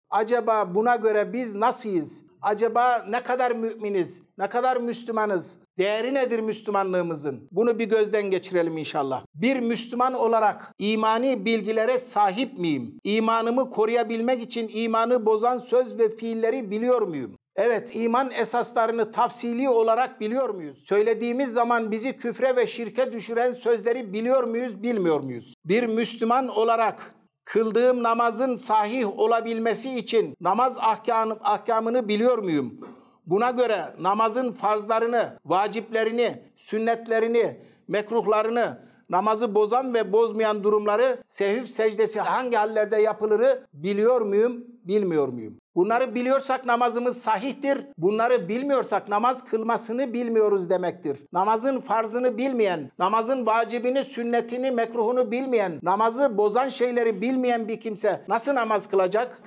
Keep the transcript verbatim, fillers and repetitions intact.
Acaba buna göre biz nasılız? Acaba ne kadar müminiz? Ne kadar Müslümanız? Değeri nedir Müslümanlığımızın? Bunu bir gözden geçirelim inşallah. Bir Müslüman olarak imani bilgilere sahip miyim? İmanımı koruyabilmek için imanı bozan söz ve fiilleri biliyor muyum? Evet, iman esaslarını tafsili olarak biliyor muyuz? Söylediğimiz zaman bizi küfre ve şirke düşüren sözleri biliyor muyuz, bilmiyor muyuz? Bir Müslüman olarak kıldığım namazın sahih olabilmesi için namaz ahkamı, ahkamını biliyor muyum? Buna göre namazın farzlarını, vaciplerini, sünnetlerini, mekruhlarını, namazı bozan ve bozmayan durumları, sehv secdesi hangi hallerde yapılırı biliyor muyum, bilmiyor muyum? Bunları biliyorsak namazımız sahihtir. Bunları bilmiyorsak namaz kılmasını bilmiyoruz demektir. Namazın farzını bilmeyen, namazın vacibini, sünnetini, mekruhunu bilmeyen, namazı bozan şeyleri bilmeyen bir kimse nasıl namaz kılacak?